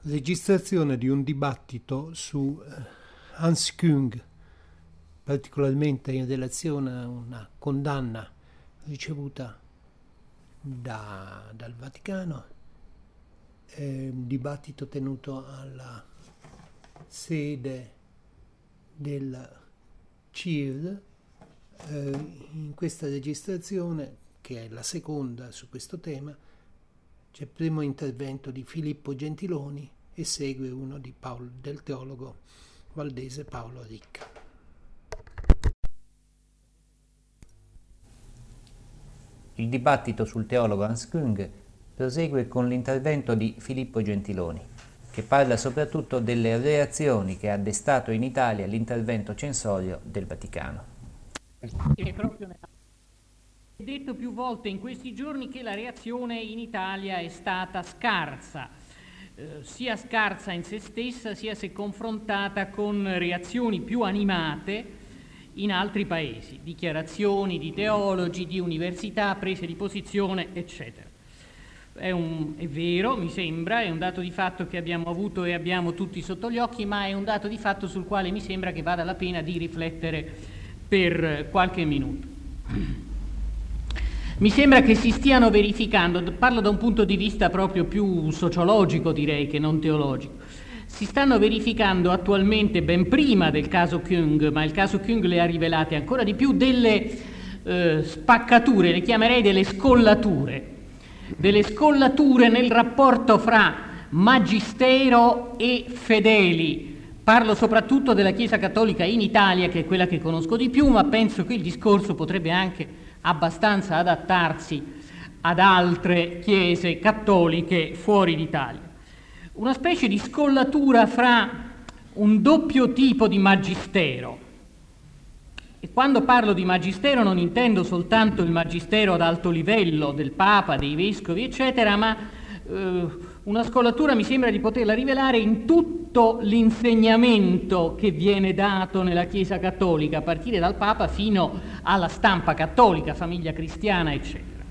registrazione di un dibattito su Hans Küng, particolarmente in relazione a una condanna ricevuta dal Vaticano, un dibattito tenuto alla sede del CIR. In questa registrazione, che è la seconda su questo tema, c'è il primo intervento di Filippo Gentiloni e segue uno del teologo valdese Paolo Ricca. Il dibattito sul teologo Hans Küng prosegue con l'intervento di Filippo Gentiloni, che parla soprattutto delle reazioni che ha destato in Italia l'intervento censorio del Vaticano. Ho detto più volte in questi giorni che la reazione in Italia è stata scarsa, sia scarsa in se stessa, sia se confrontata con reazioni più animate in altri paesi, dichiarazioni di teologi, di università, prese di posizione, eccetera. È vero, mi sembra, è un dato di fatto che abbiamo avuto e abbiamo tutti sotto gli occhi, ma è un dato di fatto sul quale mi sembra che vada la pena di riflettere per qualche minuto. Mi sembra che si stiano verificando, parlo da un punto di vista proprio più sociologico direi che non teologico, si stanno verificando attualmente, ben prima del caso Küng, ma il caso Küng le ha rivelate ancora di più, delle spaccature, le chiamerei delle scollature nel rapporto fra magistero e fedeli. Parlo soprattutto della Chiesa Cattolica in Italia, che è quella che conosco di più, ma penso che il discorso potrebbe anche abbastanza adattarsi ad altre chiese cattoliche fuori d'Italia. Una specie di scollatura fra un doppio tipo di magistero. E quando parlo di magistero non intendo soltanto il magistero ad alto livello del Papa, dei vescovi, eccetera, ma una scollatura mi sembra di poterla rivelare in tutto l'insegnamento che viene dato nella Chiesa Cattolica, a partire dal Papa fino alla stampa cattolica, famiglia cristiana, eccetera.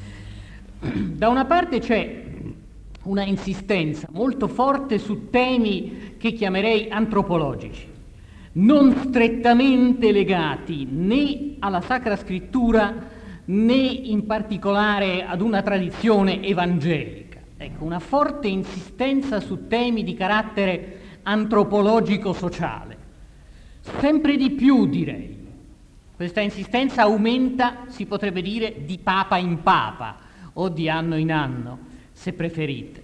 Da una parte c'è una insistenza molto forte su temi che chiamerei antropologici, non strettamente legati né alla Sacra Scrittura né in particolare ad una tradizione evangelica. Ecco, una forte insistenza su temi di carattere antropologico-sociale. Sempre di più, direi. Questa insistenza aumenta, si potrebbe dire, di papa in papa, o di anno in anno, se preferite,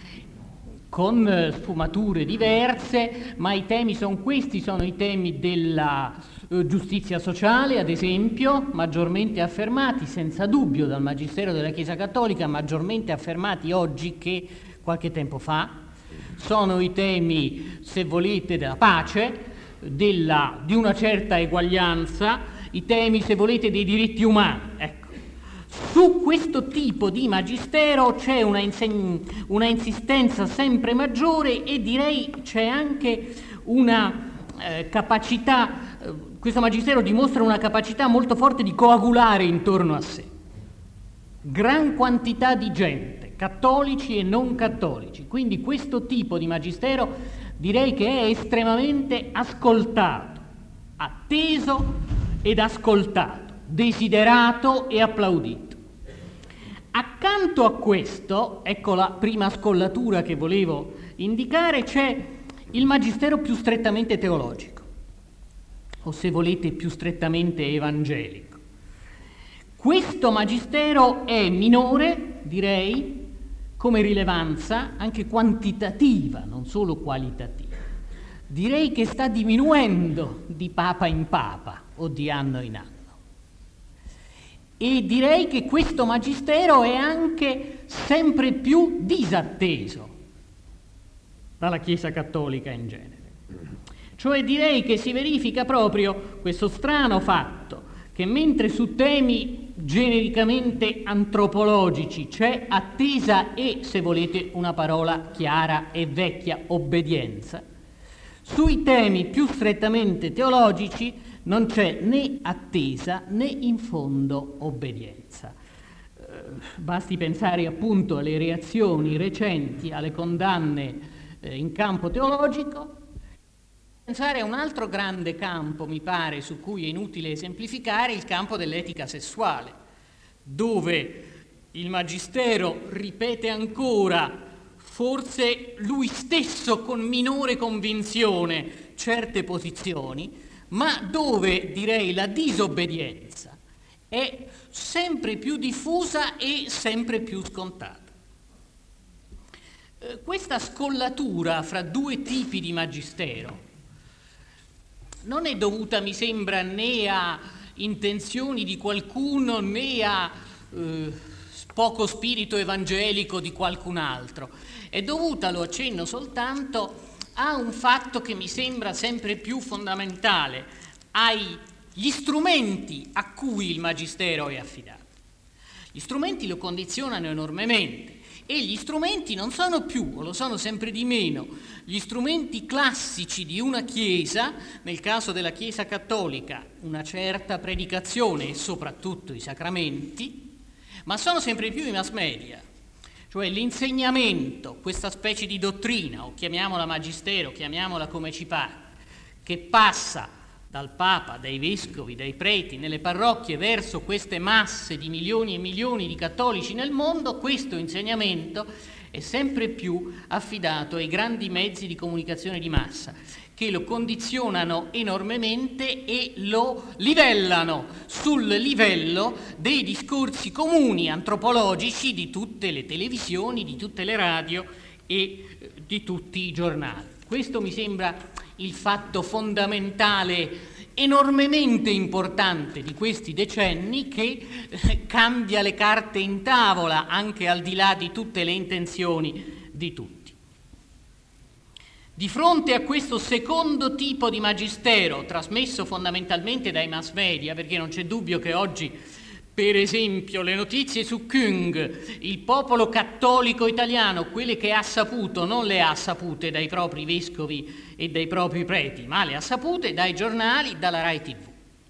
con sfumature diverse, ma i temi sono questi, sono i temi della giustizia sociale, ad esempio, maggiormente affermati, senza dubbio, dal Magistero della Chiesa Cattolica, maggiormente affermati oggi che qualche tempo fa. Sono i temi, se volete, della pace, di una certa eguaglianza, i temi, se volete, dei diritti umani. Ecco. Su questo tipo di magistero c'è una insistenza sempre maggiore e direi c'è anche una capacità. Questo magistero dimostra una capacità molto forte di coagulare intorno a sé gran quantità di gente, cattolici e non cattolici. Quindi questo tipo di magistero direi che è estremamente ascoltato, atteso ed ascoltato, desiderato e applaudito. Accanto a questo, ecco la prima scollatura che volevo indicare, c'è il magistero più strettamente teologico, o se volete più strettamente evangelico. Questo magistero è minore, direi, come rilevanza, anche quantitativa, non solo qualitativa. Direi che sta diminuendo di papa in papa o di anno in anno. E direi che questo magistero è anche sempre più disatteso dalla Chiesa Cattolica in genere. Cioè direi che si verifica proprio questo strano fatto che mentre su temi genericamente antropologici c'è attesa e, se volete una parola chiara e vecchia, obbedienza, sui temi più strettamente teologici non c'è né attesa né in fondo obbedienza. Basti pensare appunto alle reazioni recenti, alle condanne in campo teologico. Pensare a un altro grande campo, mi pare, su cui è inutile esemplificare, il campo dell'etica sessuale, dove il Magistero ripete ancora, forse lui stesso con minore convinzione, certe posizioni, ma dove, direi, la disobbedienza è sempre più diffusa e sempre più scontata. Questa scollatura fra due tipi di magistero non è dovuta, mi sembra, né a intenzioni di qualcuno né a poco spirito evangelico di qualcun altro. È dovuta, lo accenno soltanto, a un fatto che mi sembra sempre più fondamentale, agli strumenti a cui il magistero è affidato. Gli strumenti lo condizionano enormemente. E gli strumenti non sono più, o lo sono sempre di meno, gli strumenti classici di una Chiesa, nel caso della Chiesa cattolica una certa predicazione e soprattutto i sacramenti, ma sono sempre più i mass media, cioè l'insegnamento, questa specie di dottrina, o chiamiamola magistero, chiamiamola come ci pare, che passa dal Papa, dai vescovi, dai preti, nelle parrocchie verso queste masse di milioni e milioni di cattolici nel mondo, questo insegnamento è sempre più affidato ai grandi mezzi di comunicazione di massa, che lo condizionano enormemente e lo livellano sul livello dei discorsi comuni antropologici di tutte le televisioni, di tutte le radio e di tutti i giornali. Questo mi sembra il fatto fondamentale, enormemente importante di questi decenni, che cambia le carte in tavola anche al di là di tutte le intenzioni di tutti. Di fronte a questo secondo tipo di magistero, trasmesso fondamentalmente dai mass media, perché non c'è dubbio che oggi, per esempio, le notizie su Küng, il popolo cattolico italiano, quelle che ha saputo, non le ha sapute dai propri vescovi e dai propri preti, ma le ha sapute dai giornali, dalla Rai TV.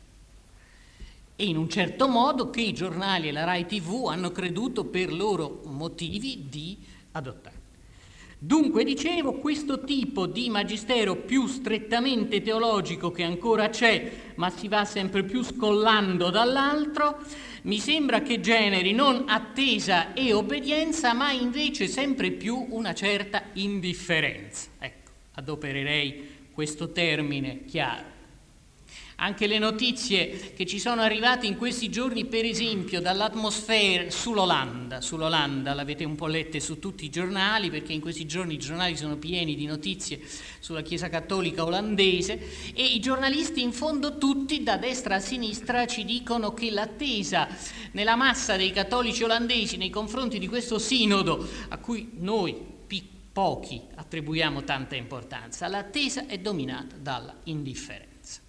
E in un certo modo che i giornali e la Rai TV hanno creduto per loro motivi di adottare. Dunque, dicevo, questo tipo di magistero più strettamente teologico che ancora c'è, ma si va sempre più scollando dall'altro, mi sembra che generi non attesa e obbedienza, ma invece sempre più una certa indifferenza. Ecco, adopererei questo termine chiaro. Anche le notizie che ci sono arrivate in questi giorni, per esempio, dall'atmosfera sull'Olanda, l'avete un po' lette su tutti i giornali, perché in questi giorni i giornali sono pieni di notizie sulla Chiesa cattolica olandese, e i giornalisti in fondo tutti, da destra a sinistra, ci dicono che l'attesa nella massa dei cattolici olandesi nei confronti di questo sinodo, a cui noi pochi attribuiamo tanta importanza, l'attesa è dominata dalla indifferenza.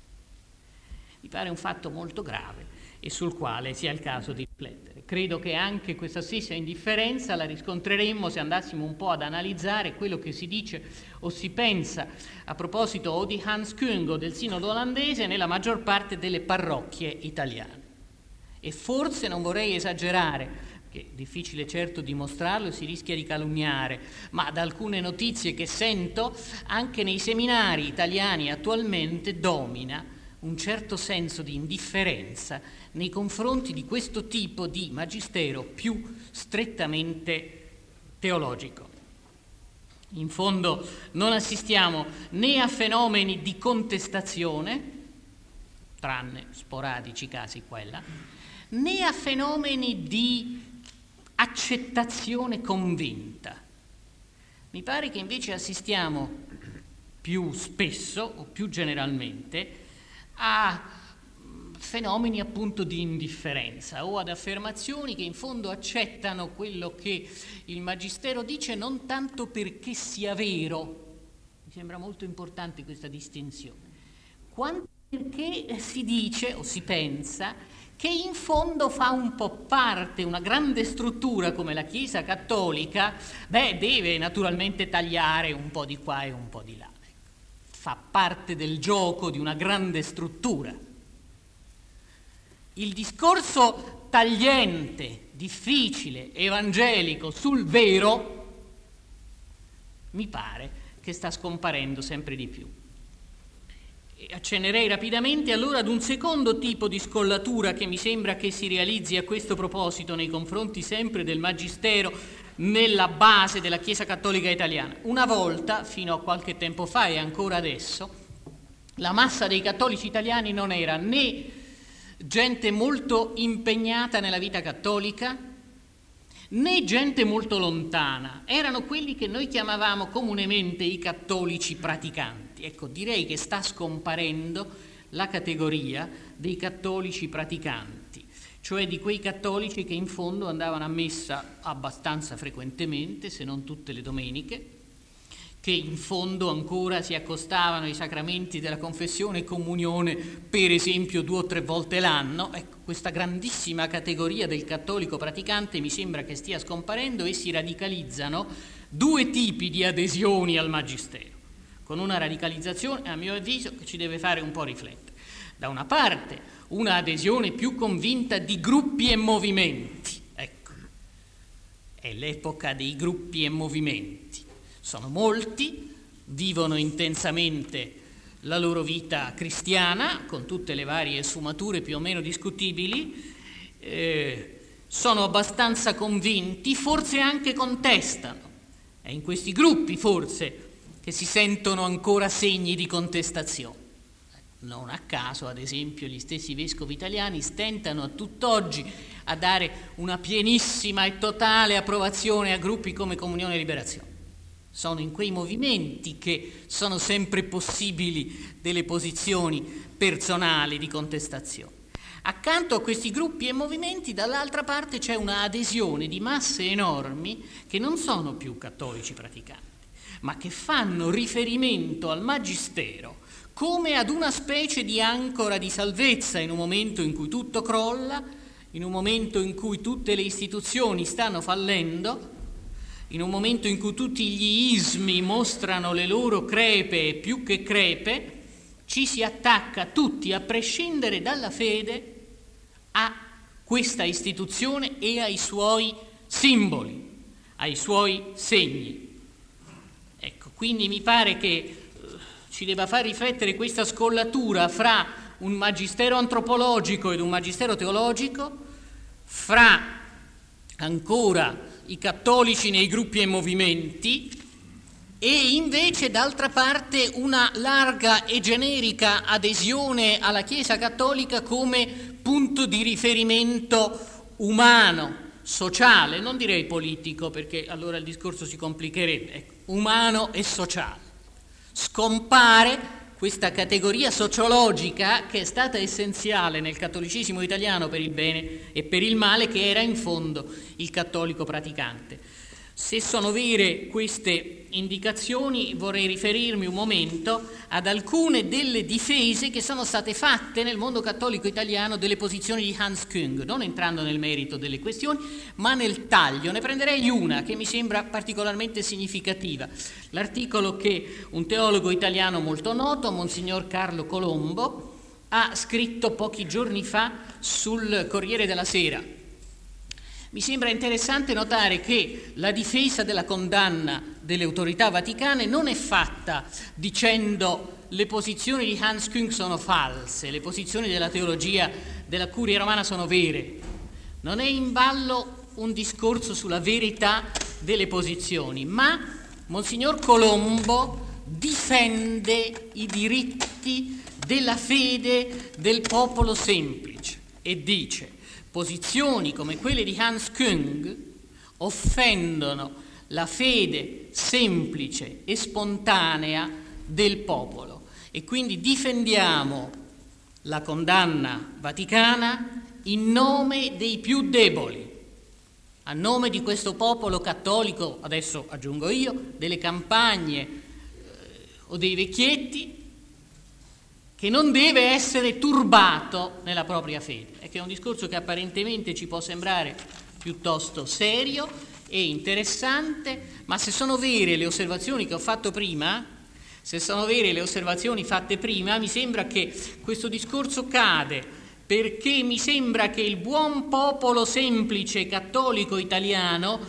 Mi pare un fatto molto grave e sul quale sia il caso di riflettere. Credo che anche questa stessa indifferenza la riscontreremmo se andassimo un po' ad analizzare quello che si dice o si pensa a proposito o di Hans Küng o del sinodo olandese nella maggior parte delle parrocchie italiane. E forse, non vorrei esagerare, che è difficile certo dimostrarlo, si rischia di calunniare, ma da alcune notizie che sento, anche nei seminari italiani attualmente domina un certo senso di indifferenza nei confronti di questo tipo di magistero più strettamente teologico. In fondo non assistiamo né a fenomeni di contestazione, tranne sporadici casi qua e là, né a fenomeni di accettazione convinta. Mi pare che invece assistiamo più spesso o più generalmente a fenomeni appunto di indifferenza o ad affermazioni che in fondo accettano quello che il magistero dice non tanto perché sia vero, mi sembra molto importante questa distinzione, quanto perché si dice o si pensa che in fondo fa un po' parte, una grande struttura come la Chiesa cattolica, deve naturalmente tagliare un po' di qua e un po' di là. Fa parte del gioco di una grande struttura. Il discorso tagliente, difficile, evangelico sul vero, mi pare che sta scomparendo sempre di più. Accennerei rapidamente allora ad un secondo tipo di scollatura che mi sembra che si realizzi a questo proposito nei confronti sempre del magistero nella base della Chiesa Cattolica Italiana. Una volta, fino a qualche tempo fa e ancora adesso, la massa dei cattolici italiani non era né gente molto impegnata nella vita cattolica, né gente molto lontana, erano quelli che noi chiamavamo comunemente i cattolici praticanti. Ecco, direi che sta scomparendo la categoria dei cattolici praticanti, cioè di quei cattolici che in fondo andavano a messa abbastanza frequentemente, se non tutte le domeniche, che in fondo ancora si accostavano ai sacramenti della confessione e comunione, per esempio 2 o 3 volte l'anno. Ecco, questa grandissima categoria del cattolico praticante mi sembra che stia scomparendo e si radicalizzano 2 tipi di adesioni al magistero, con una radicalizzazione, a mio avviso, che ci deve fare un po' riflettere. Da una parte, una adesione più convinta di gruppi e movimenti. Ecco, è l'epoca dei gruppi e movimenti. Sono molti, vivono intensamente la loro vita cristiana, con tutte le varie sfumature più o meno discutibili, sono abbastanza convinti, forse anche contestano. È in questi gruppi, forse, che si sentono ancora segni di contestazione. Non a caso, ad esempio, gli stessi vescovi italiani stentano a tutt'oggi a dare una pienissima e totale approvazione a gruppi come Comunione e Liberazione. Sono in quei movimenti che sono sempre possibili delle posizioni personali di contestazione. Accanto a questi gruppi e movimenti, dall'altra parte c'è una adesione di masse enormi che non sono più cattolici praticanti, ma che fanno riferimento al magistero come ad una specie di ancora di salvezza in un momento in cui tutto crolla, in un momento in cui tutte le istituzioni stanno fallendo, in un momento in cui tutti gli ismi mostrano le loro crepe e più che crepe, ci si attacca tutti, a prescindere dalla fede, a questa istituzione e ai suoi simboli, ai suoi segni. Ecco, quindi mi pare che ci debba far riflettere questa scollatura fra un magistero antropologico ed un magistero teologico, fra ancora i cattolici nei gruppi e movimenti e invece d'altra parte una larga e generica adesione alla Chiesa Cattolica come punto di riferimento umano, sociale, non direi politico perché allora il discorso si complicherebbe, ecco, umano e sociale. Scompare questa categoria sociologica che è stata essenziale nel cattolicesimo italiano per il bene e per il male, che era in fondo il cattolico praticante. Se sono vere queste indicazioni, vorrei riferirmi un momento ad alcune delle difese che sono state fatte nel mondo cattolico italiano delle posizioni di Hans Küng, non entrando nel merito delle questioni, ma nel taglio. Ne prenderei una che mi sembra particolarmente significativa. L'articolo che un teologo italiano molto noto, Monsignor Carlo Colombo, ha scritto pochi giorni fa sul Corriere della Sera. Mi sembra interessante notare che la difesa della condanna delle autorità vaticane non è fatta dicendo le posizioni di Hans Küng sono false, le posizioni della teologia della Curia Romana sono vere. Non è in ballo un discorso sulla verità delle posizioni, ma Monsignor Colombo difende i diritti della fede del popolo semplice e dice: posizioni come quelle di Hans Küng offendono la fede semplice e spontanea del popolo e quindi difendiamo la condanna vaticana in nome dei più deboli, a nome di questo popolo cattolico, adesso aggiungo io, delle campagne o dei vecchietti, che non deve essere turbato nella propria fede. È che è un discorso che apparentemente ci può sembrare piuttosto serio e interessante, ma se sono vere le osservazioni che ho fatto prima, se sono vere le osservazioni fatte prima, mi sembra che questo discorso cade, perché mi sembra che il buon popolo semplice cattolico italiano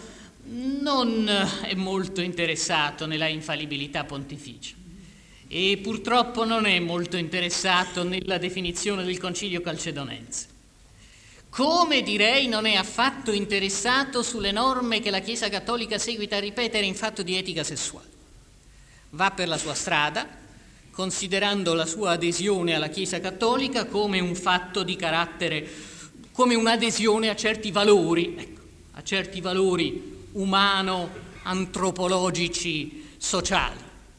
non è molto interessato nella infallibilità pontificia e purtroppo non è molto interessato nella definizione del Concilio Calcedonense. Come direi non è affatto interessato sulle norme che la Chiesa Cattolica seguita a ripetere in fatto di etica sessuale. Va per la sua strada, considerando la sua adesione alla Chiesa Cattolica come un fatto di carattere, come un'adesione a certi valori, a certi valori umano, antropologici, sociali.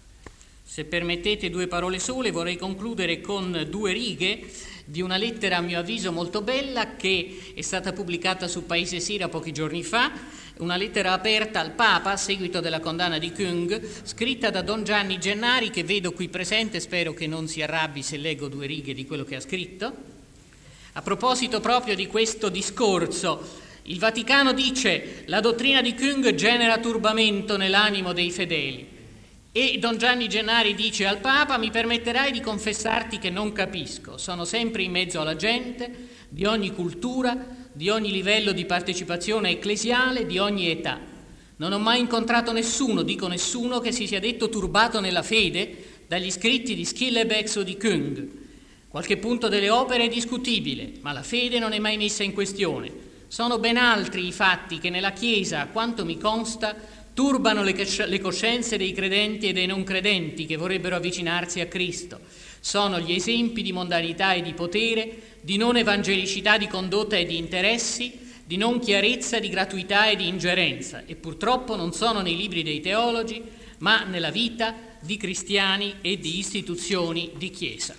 Se permettete 2 parole sole, vorrei concludere con 2 righe di una lettera a mio avviso molto bella che è stata pubblicata su Paese Sera pochi giorni fa, una lettera aperta al Papa a seguito della condanna di Küng, scritta da Don Gianni Gennari, che vedo qui presente, spero che non si arrabbi se leggo 2 righe di quello che ha scritto. A proposito proprio di questo discorso, il Vaticano dice: la dottrina di Küng genera turbamento nell'animo dei fedeli. E Don Gianni Gennari dice al Papa: mi permetterai di confessarti che non capisco, sono sempre in mezzo alla gente, di ogni cultura, di ogni livello di partecipazione ecclesiale, di ogni età. Non ho mai incontrato nessuno, dico nessuno, che si sia detto turbato nella fede dagli scritti di Schillebeeckx o di Küng. Qualche punto delle opere è discutibile, ma la fede non è mai messa in questione. Sono ben altri i fatti che nella Chiesa, a quanto mi consta, turbano le coscienze dei credenti e dei non credenti che vorrebbero avvicinarsi a Cristo. Sono gli esempi di mondanità e di potere, di non evangelicità di condotta e di interessi, di non chiarezza, di gratuità e di ingerenza, e purtroppo non sono nei libri dei teologi, ma nella vita di cristiani e di istituzioni di Chiesa.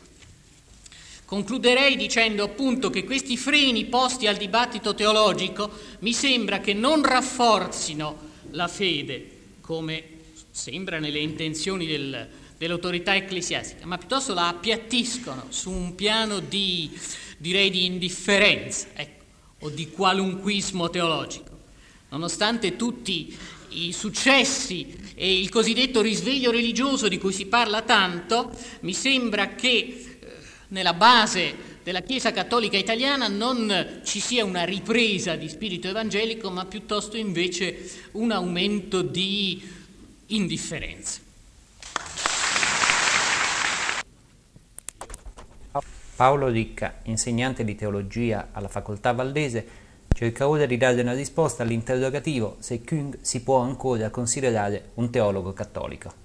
Concluderei dicendo appunto che questi freni posti al dibattito teologico mi sembra che non rafforzino la fede, come sembra nelle intenzioni dell'autorità ecclesiastica, ma piuttosto la appiattiscono su un piano di indifferenza, o di qualunquismo teologico. Nonostante tutti i successi e il cosiddetto risveglio religioso di cui si parla tanto, mi sembra che nella base della Chiesa Cattolica Italiana non ci sia una ripresa di spirito evangelico, ma piuttosto invece un aumento di indifferenza. Paolo Ricca, insegnante di teologia alla Facoltà Valdese, cerca ora di dare una risposta all'interrogativo se Küng si può ancora considerare un teologo cattolico.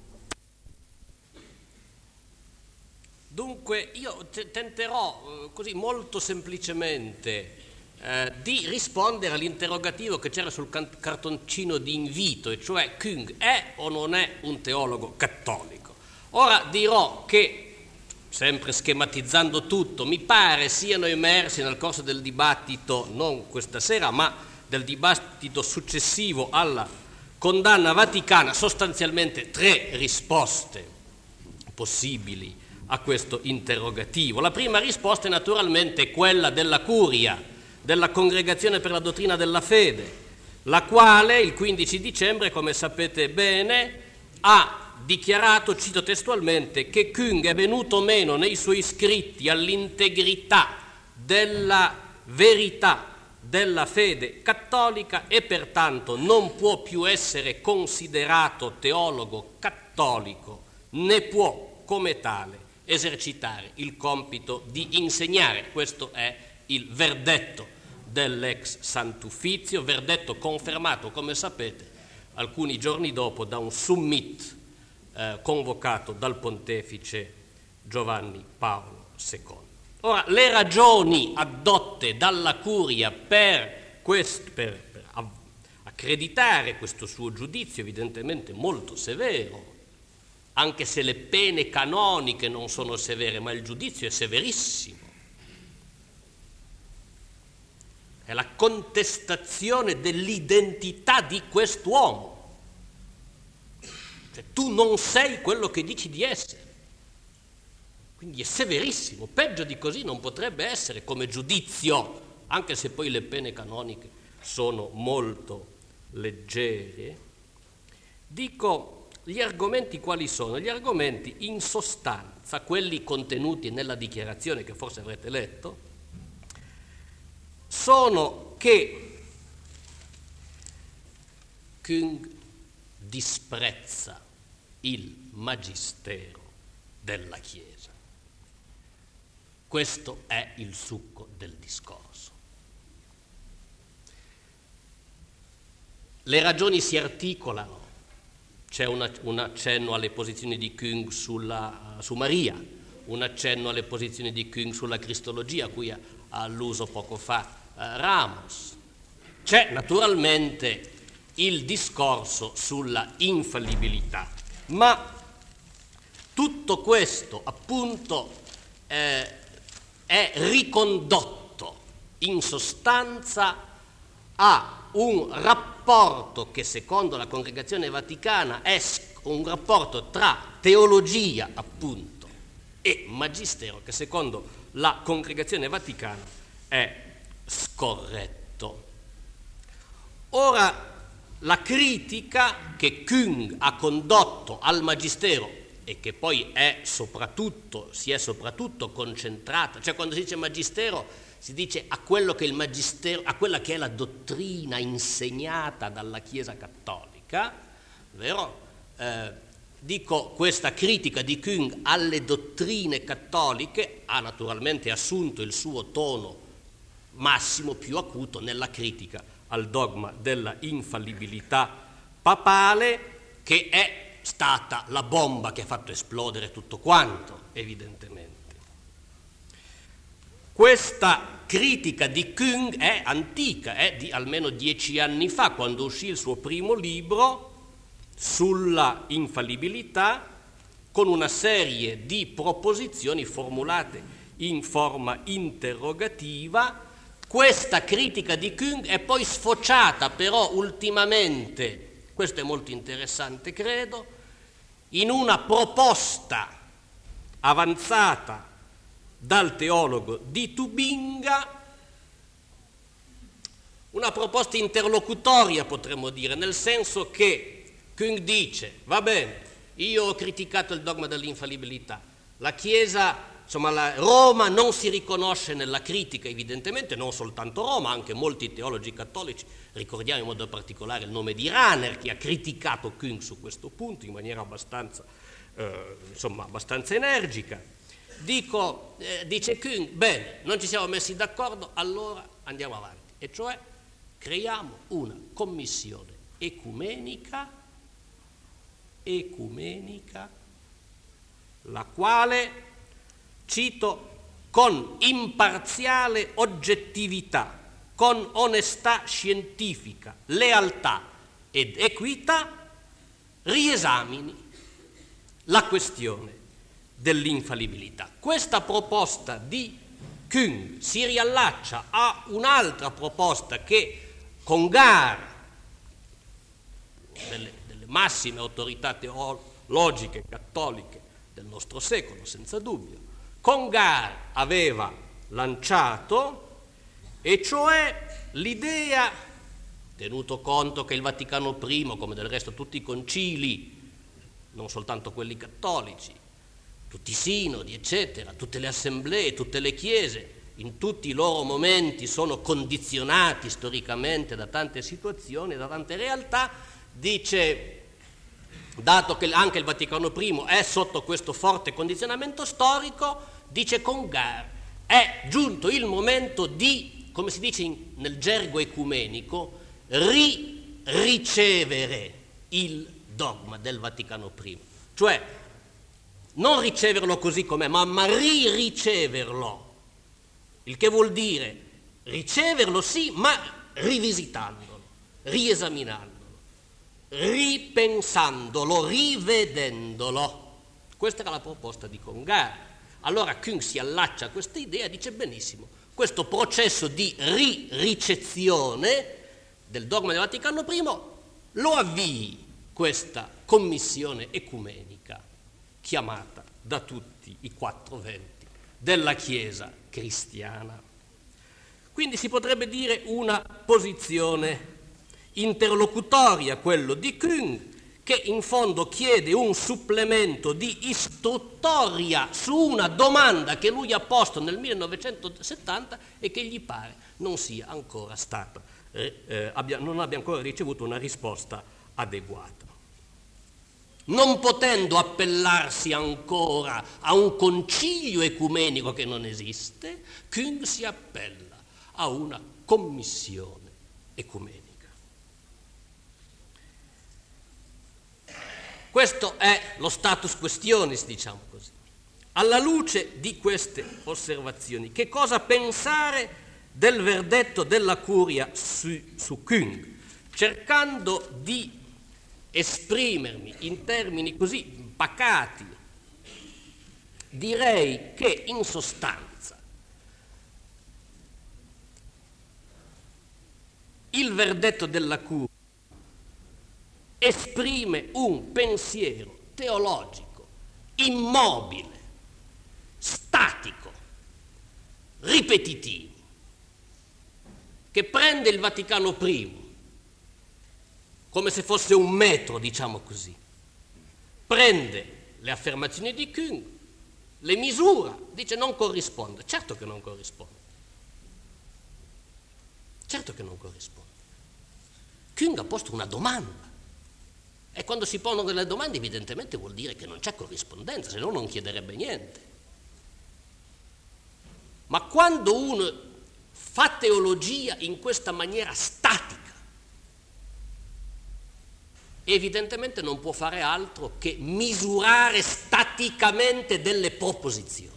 Dunque io tenterò così molto semplicemente di rispondere all'interrogativo che c'era sul cartoncino di invito, e cioè: Küng è o non è un teologo cattolico? Ora dirò che, sempre schematizzando tutto, mi pare siano emersi nel corso del dibattito, non questa sera, ma del dibattito successivo alla condanna vaticana, sostanzialmente 3 risposte possibili a questo interrogativo. La prima risposta è naturalmente quella della Curia, della Congregazione per la Dottrina della Fede, la quale il 15 dicembre, come sapete bene, ha dichiarato, cito testualmente, che Küng è venuto meno nei suoi scritti all'integrità della verità della fede cattolica e pertanto non può più essere considerato teologo cattolico, né può come tale esercitare il compito di insegnare. Questo è il verdetto dell'ex Sant'Uffizio, verdetto confermato, come sapete, alcuni giorni dopo da un summit convocato dal pontefice Giovanni Paolo II. Ora, le ragioni addotte dalla Curia per accreditare questo suo giudizio, evidentemente molto severo, anche se le pene canoniche non sono severe, ma il giudizio è severissimo. È la contestazione dell'identità di quest'uomo. Cioè, tu non sei quello che dici di essere. Quindi è severissimo, peggio di così non potrebbe essere come giudizio, anche se poi le pene canoniche sono molto leggere. Dico, gli argomenti quali sono? Gli argomenti in sostanza, quelli contenuti nella dichiarazione che forse avrete letto, sono che Küng disprezza il magistero della Chiesa. Questo è il succo del discorso. Le ragioni si articolano. C'è un accenno alle posizioni di Küng su Maria, un accenno alle posizioni di Küng sulla cristologia, a cui ha alluso poco fa Ramos. C'è naturalmente il discorso sulla infallibilità, ma tutto questo appunto è ricondotto in sostanza a un rapporto che secondo la Congregazione Vaticana è un rapporto tra teologia appunto e magistero, che secondo la Congregazione Vaticana è scorretto. Ora, la critica che Küng ha condotto al magistero e che poi si è soprattutto concentrata, cioè quando si dice magistero si dice a quello che il magistero, a quella che è la dottrina insegnata dalla Chiesa cattolica, vero? Dico, questa critica di Küng alle dottrine cattoliche ha naturalmente assunto il suo tono massimo, più acuto, nella critica al dogma della infallibilità papale, che è stata la bomba che ha fatto esplodere tutto quanto, evidentemente. Questa critica di Küng è antica, è di almeno 10 anni fa, quando uscì il suo primo libro sulla infallibilità, con una serie di proposizioni formulate in forma interrogativa. Questa critica di Küng è poi sfociata però ultimamente, questo è molto interessante credo, in una proposta avanzata dal teologo di Tubinga, una proposta interlocutoria potremmo dire, nel senso che Küng dice: va bene, io ho criticato il dogma dell'infallibilità, la Chiesa, insomma Roma non si riconosce nella critica, evidentemente non soltanto Roma, anche molti teologi cattolici, ricordiamo in modo particolare il nome di Rahner, che ha criticato Küng su questo punto in maniera abbastanza energica. Dice Küng: bene, non ci siamo messi d'accordo, allora andiamo avanti, e cioè creiamo una commissione ecumenica, la quale, cito, con imparziale oggettività, con onestà scientifica, lealtà ed equità, riesamini la questione dell'infallibilità. Questa proposta di Küng si riallaccia a un'altra proposta che Congar, delle massime autorità teologiche cattoliche del nostro secolo, senza dubbio, Congar aveva lanciato, e cioè l'idea, tenuto conto che il Vaticano I, come del resto tutti i concili, non soltanto quelli cattolici, tutti i sinodi, eccetera, tutte le assemblee, tutte le chiese, in tutti i loro momenti sono condizionati storicamente da tante situazioni, da tante realtà, dice, dato che anche il Vaticano I è sotto questo forte condizionamento storico, dice Congar, è giunto il momento di, come si dice nel gergo ecumenico, ricevere il dogma del Vaticano I, cioè non riceverlo così com'è, ma riceverlo, il che vuol dire riceverlo sì, ma rivisitandolo, riesaminandolo, ripensandolo, rivedendolo. Questa era la proposta di Congar. Allora Küng si allaccia a questa idea e dice: benissimo, questo processo di ricezione del dogma del Vaticano I lo avvii questa commissione ecumenica chiamata da tutti i 4 venti della Chiesa cristiana. Quindi si potrebbe dire una posizione interlocutoria, quello di Küng, che in fondo chiede un supplemento di istruttoria su una domanda che lui ha posto nel 1970 e che gli pare non sia ancora stata, non abbia ancora ricevuto una risposta adeguata. Non potendo appellarsi ancora a un concilio ecumenico che non esiste, Küng si appella a una commissione ecumenica. Questo è lo status questionis, diciamo così. Alla luce di queste osservazioni, che cosa pensare del verdetto della Curia su Küng, cercando di esprimermi in termini così pacati, direi che in sostanza il verdetto della Curia esprime un pensiero teologico immobile, statico, ripetitivo, che prende il Vaticano I come se fosse un metro, diciamo così, prende le affermazioni di Küng, le misura, dice non corrisponde. Certo che non corrisponde. Certo che non corrisponde. Küng ha posto una domanda e quando si pongono delle domande evidentemente vuol dire che non c'è corrispondenza, se no non chiederebbe niente. Ma quando uno fa teologia in questa maniera statica, evidentemente non può fare altro che misurare staticamente delle proposizioni.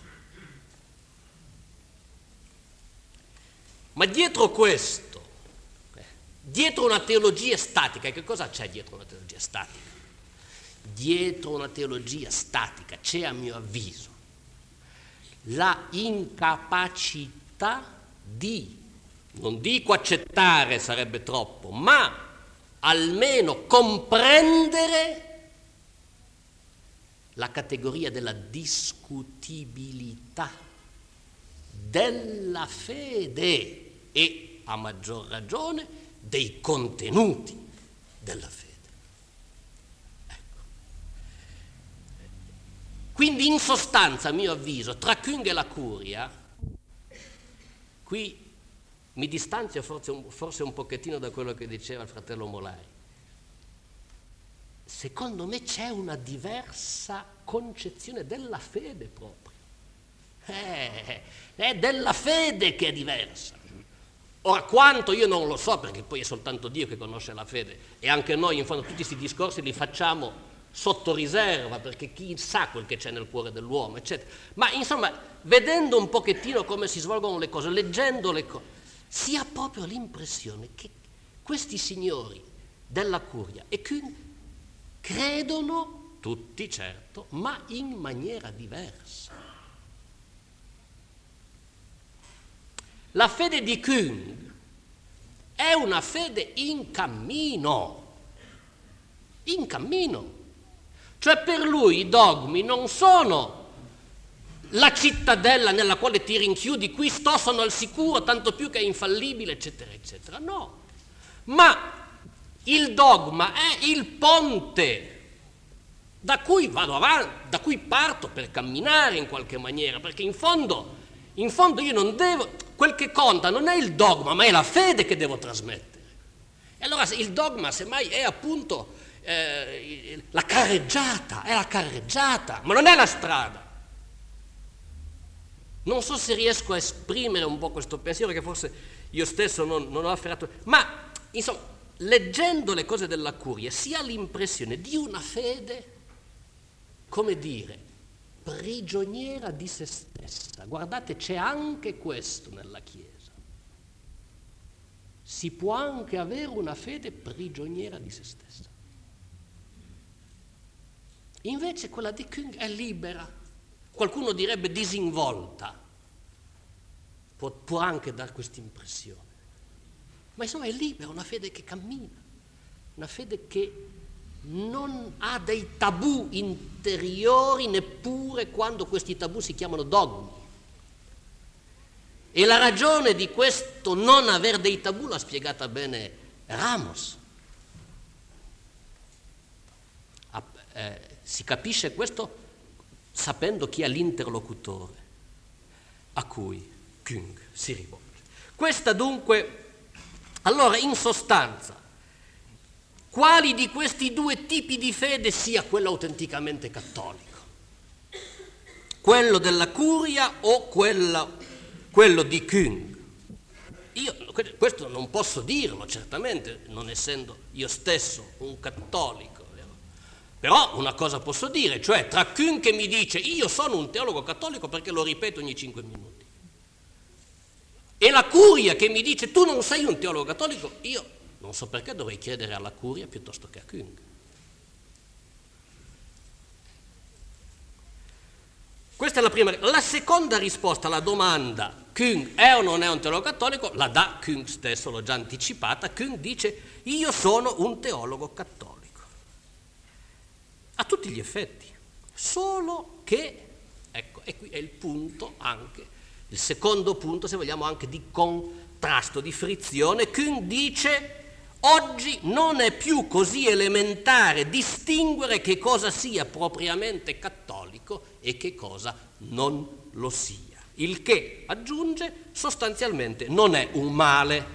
Ma dietro questo, dietro una teologia statica, che cosa c'è dietro una teologia statica? Dietro una teologia statica c'è, a mio avviso, la incapacità di, non dico accettare, sarebbe troppo, ma almeno comprendere la categoria della discutibilità della fede e, a maggior ragione, dei contenuti della fede. Ecco. Quindi, in sostanza, a mio avviso, tra Küng e la Curia, qui mi distanzio forse un pochettino da quello che diceva il fratello Molari. Secondo me c'è una diversa concezione della fede proprio. È della fede che è diversa. Ora, quanto io non lo so, perché poi è soltanto Dio che conosce la fede, e anche noi, in fondo, tutti questi discorsi li facciamo sotto riserva, perché chi sa quel che c'è nel cuore dell'uomo, eccetera. Ma, insomma, vedendo un pochettino come si svolgono le cose, leggendo le cose, si ha proprio l'impressione che questi signori della Curia e Küng credono, tutti certo, ma in maniera diversa. La fede di Küng è una fede in cammino, cioè per lui i dogmi non sono la cittadella nella quale ti rinchiudi, qui sono al sicuro, tanto più che è infallibile, eccetera, eccetera. No, ma il dogma è il ponte da cui vado avanti, da cui parto per camminare in qualche maniera, perché in fondo io non devo, quel che conta non è il dogma, ma è la fede che devo trasmettere. E allora il dogma semmai è appunto la carreggiata, ma non è la strada. Non so se riesco a esprimere un po' questo pensiero, che forse io stesso non ho afferrato, ma insomma, leggendo le cose della Curia si ha l'impressione di una fede, come dire, prigioniera di se stessa. Guardate, c'è anche questo nella Chiesa. Si può anche avere una fede prigioniera di se stessa. Invece quella di Küng è libera. Qualcuno direbbe disinvolta, può anche dar questa impressione, ma insomma è libera, una fede che cammina, una fede che non ha dei tabù interiori neppure quando questi tabù si chiamano dogmi. E la ragione di questo non aver dei tabù l'ha spiegata bene Ramos. Si capisce questo sapendo chi è l'interlocutore a cui Küng si rivolge. Questa dunque, allora in sostanza, quali di questi due tipi di fede sia quello autenticamente cattolico, quello della curia o quello di Küng. Io questo non posso dirlo, certamente, non essendo io stesso un cattolico, vero? Però una cosa posso dire, cioè tra Küng che mi dice io sono un teologo cattolico perché lo ripeto ogni 5 minuti, e la curia che mi dice tu non sei un teologo cattolico, io non so perché dovrei chiedere alla curia piuttosto che a Küng. Questa è la prima. La seconda risposta alla domanda Küng è o non è un teologo cattolico la dà Küng stesso, l'ho già anticipata. Küng dice io sono un teologo cattolico a tutti gli effetti, solo che, ecco, e qui è il punto anche, il secondo punto, se vogliamo, anche di contrasto, di frizione. Küng dice oggi non è più così elementare distinguere che cosa sia propriamente cattolico e che cosa non lo sia. Il che, aggiunge, sostanzialmente non è un male.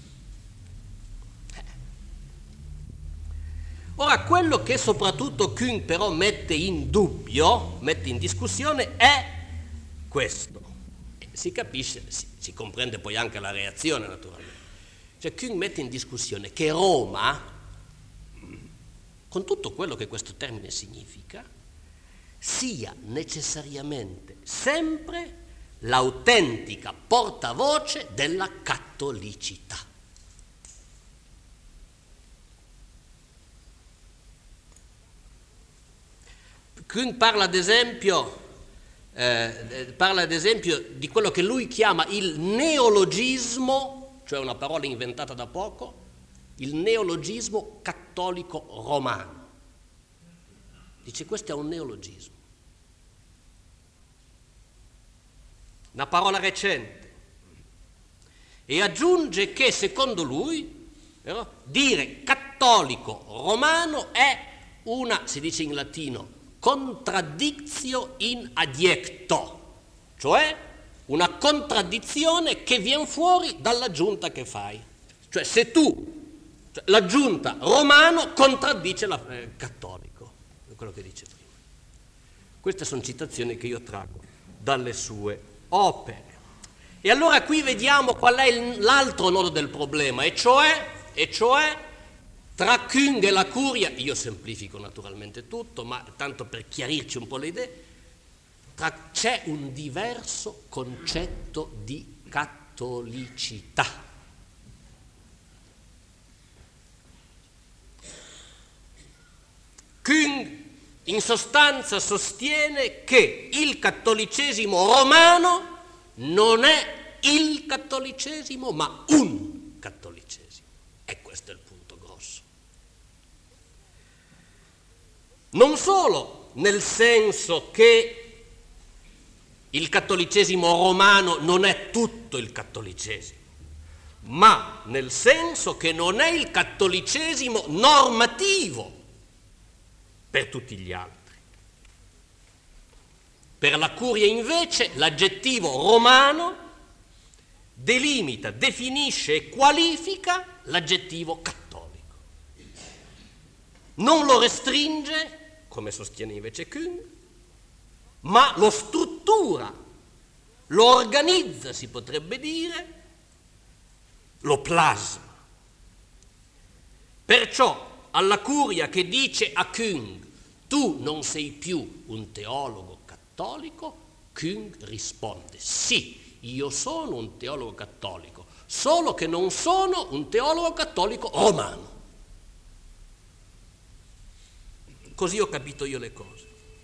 Ora, quello che soprattutto Küng però mette in dubbio, mette in discussione, è questo. Si capisce, si comprende poi anche la reazione, naturalmente. Cioè Küng mette in discussione che Roma, con tutto quello che questo termine significa, sia necessariamente sempre l'autentica portavoce della cattolicità. Küng parla ad esempio di quello che lui chiama il neologismo, cioè una parola inventata da poco, il neologismo cattolico romano. Dice questo è un neologismo, una parola recente, e aggiunge che secondo lui, dire cattolico romano è una, si dice in latino, contraddictio in adjecto, cioè una contraddizione che viene fuori dall'aggiunta che fai. Cioè se l'aggiunta romano contraddice la cattolico, è quello che dice prima. Queste sono citazioni che io traggo dalle sue opere. E allora qui vediamo qual è l'altro nodo del problema, e cioè tra Küng e la curia, io semplifico naturalmente tutto, ma tanto per chiarirci un po' le idee, c'è un diverso concetto di cattolicità. Küng in sostanza sostiene che il cattolicesimo romano non è il cattolicesimo, ma un cattolicesimo. E questo è il punto grosso. Non solo nel senso che il cattolicesimo romano non è tutto il cattolicesimo, ma nel senso che non è il cattolicesimo normativo per tutti gli altri. Per la curia invece l'aggettivo romano delimita, definisce e qualifica l'aggettivo cattolico. Non lo restringe, come sostiene invece Küng, ma lo struttura, lo organizza, si potrebbe dire, lo plasma. Perciò alla curia che dice a Küng tu non sei più un teologo cattolico, Küng risponde sì, io sono un teologo cattolico, solo che non sono un teologo cattolico romano. Così ho capito io le cose.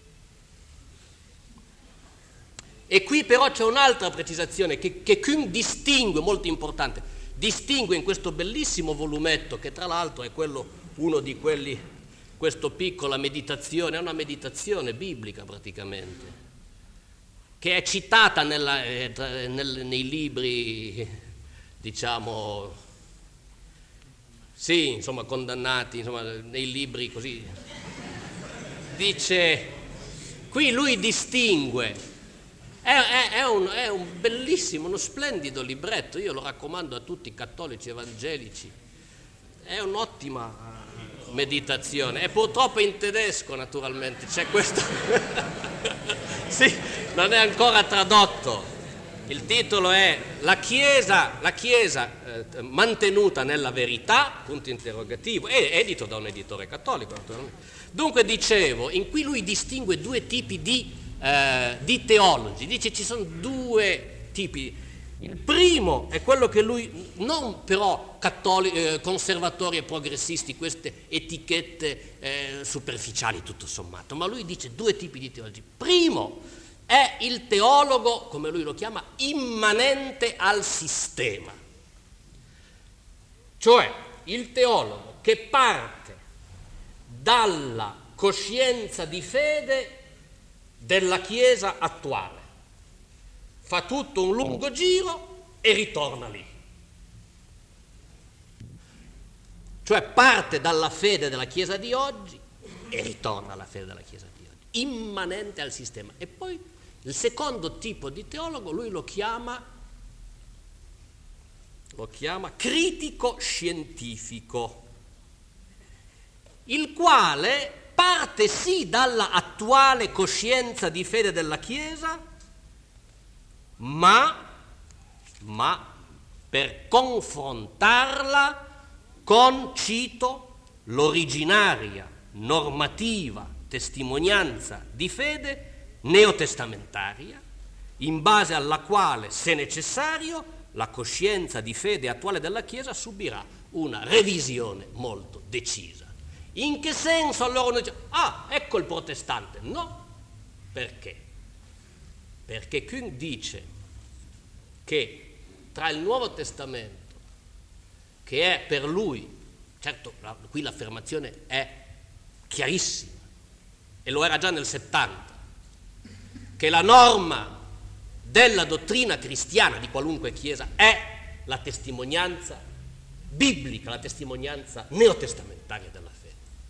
E qui però c'è un'altra precisazione che Küng distingue, molto importante, distingue in questo bellissimo volumetto, che tra l'altro è uno di quelli, questo piccola meditazione, è una meditazione biblica praticamente, che è citata nei libri, diciamo, sì, insomma, condannati, insomma, nei libri così. Dice, qui lui distingue. È un bellissimo, uno splendido libretto, io lo raccomando a tutti i cattolici evangelici, è un'ottima meditazione, e purtroppo in tedesco naturalmente c'è questo. Sì, non è ancora tradotto. Il titolo è La Chiesa mantenuta nella verità, punto interrogativo, è edito da un editore cattolico naturalmente. Dunque dicevo, in cui lui distingue due tipi di teologi, dice ci sono due tipi. Il primo è quello che lui, non però conservatori e progressisti, queste etichette superficiali tutto sommato, ma lui dice due tipi di teologi. Primo è il teologo, come lui lo chiama, immanente al sistema, cioè il teologo che parte dalla coscienza di fede della Chiesa attuale, fa tutto un lungo giro e ritorna lì. Cioè parte dalla fede della Chiesa di oggi e ritorna alla fede della Chiesa di oggi, immanente al sistema. E poi il secondo tipo di teologo lui lo chiama critico scientifico, il quale parte sì dalla attuale coscienza di fede della Chiesa, ma per confrontarla con, cito, l'originaria normativa testimonianza di fede neotestamentaria, in base alla quale, se necessario, la coscienza di fede attuale della Chiesa subirà una revisione molto decisa. In che senso allora uno dice, ecco il protestante? No, perché? Perché Küng dice che tra il Nuovo Testamento, che è per lui, certo qui l'affermazione è chiarissima, e lo era già nel 70, che la norma della dottrina cristiana di qualunque chiesa è la testimonianza biblica, la testimonianza neotestamentaria della fede.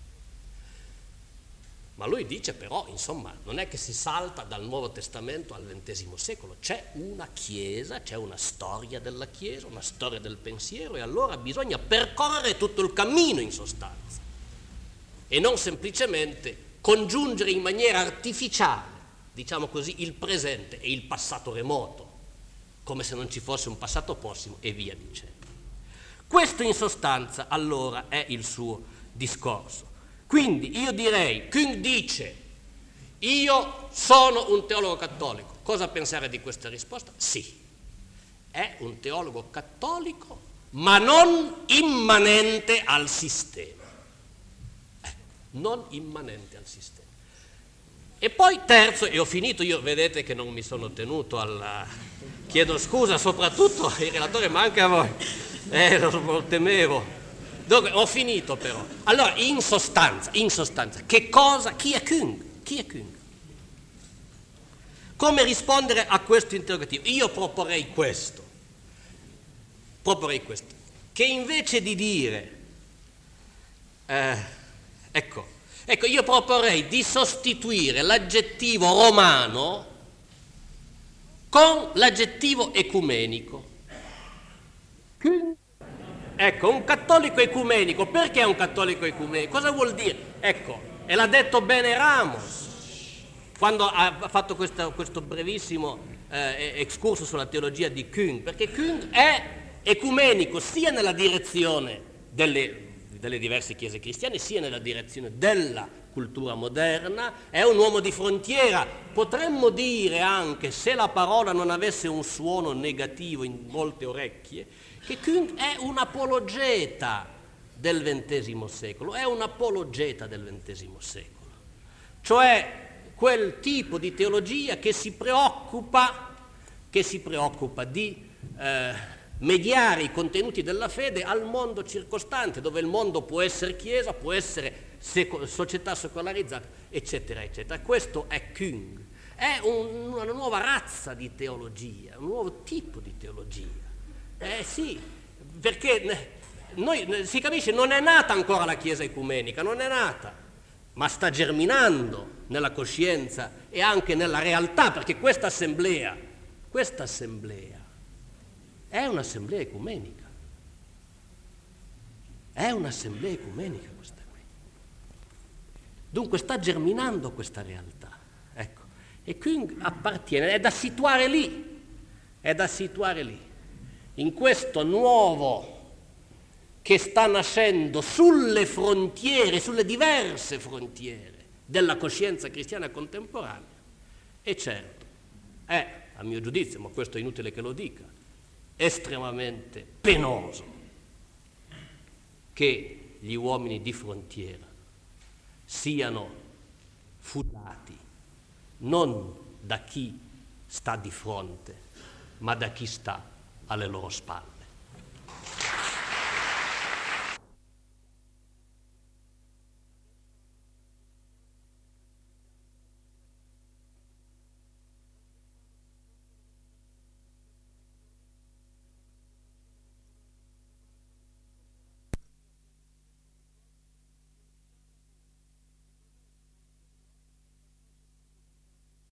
Ma lui dice però, insomma, non è che si salta dal Nuovo Testamento al XX secolo, c'è una Chiesa, c'è una storia della Chiesa, una storia del pensiero, e allora bisogna percorrere tutto il cammino in sostanza e non semplicemente congiungere in maniera artificiale, diciamo così, il presente e il passato remoto, come se non ci fosse un passato prossimo e via dicendo. Questo in sostanza allora è il suo discorso. Quindi io direi, Küng dice, io sono un teologo cattolico. Cosa pensare di questa risposta? Sì, è un teologo cattolico, ma non immanente al sistema. Non immanente al sistema. E poi terzo, e ho finito, io vedete che non mi sono tenuto alla... Chiedo scusa soprattutto ai relatori, ma anche a voi. Lo temevo. Dunque, ho finito però. Allora, in sostanza, che cosa, chi è Küng? Chi è Küng? Come rispondere a questo interrogativo? Io proporrei questo, che invece di dire, ecco, io proporrei di sostituire l'aggettivo romano con l'aggettivo ecumenico. Küng? Ecco, un cattolico ecumenico. Perché è un cattolico ecumenico? Cosa vuol dire? Ecco, e l'ha detto bene Ramos quando ha fatto questo brevissimo excursus sulla teologia di Küng, perché Küng è ecumenico sia nella direzione delle diverse chiese cristiane, sia nella direzione della cultura moderna, è un uomo di frontiera. Potremmo dire anche, se la parola non avesse un suono negativo in molte orecchie, che Küng è un apologeta del XX secolo, cioè quel tipo di teologia che si preoccupa di mediare i contenuti della fede al mondo circostante, dove il mondo può essere chiesa, può essere società secolarizzata, eccetera, eccetera. Questo è Küng, è una nuova razza di teologia, un nuovo tipo di teologia. Sì, perché si capisce, non è nata ancora la Chiesa ecumenica, non è nata, ma sta germinando nella coscienza e anche nella realtà, perché questa assemblea è un'assemblea ecumenica. È un'assemblea ecumenica questa qui. Dunque sta germinando questa realtà. Ecco. E Küng appartiene, è da situare lì, in questo nuovo che sta nascendo sulle frontiere, sulle diverse frontiere della coscienza cristiana contemporanea. E certo, è, a mio giudizio, ma questo è inutile che lo dica, estremamente penoso che gli uomini di frontiera siano fugati non da chi sta di fronte, ma da chi sta alle loro spalle.